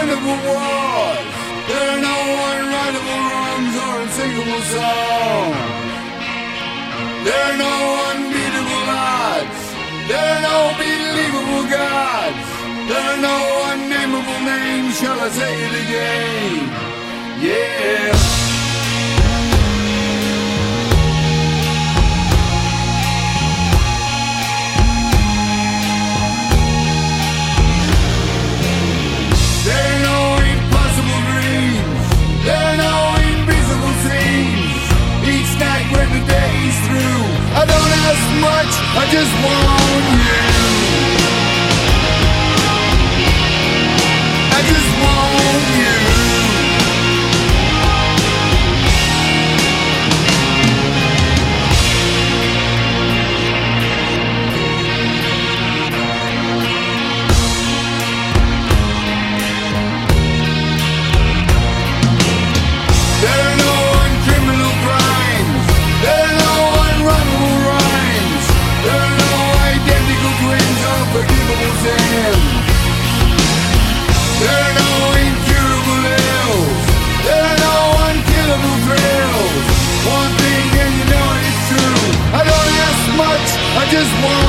unwinnable wars. There are no unwritable wrongs or unsingable songs. There are no unbeatable odds. There are no believable gods. There are no unnameable names. Shall I say it again? Yeah. I don't ask much, I just want you. I just want you. There are no uncriminal crimes. There are no unrunnable rhymes. There are no identical twins of forgivable sins. There are no incurable ills. There are no unkillable thrills. One thing and you know it's true. I don't ask much, I just want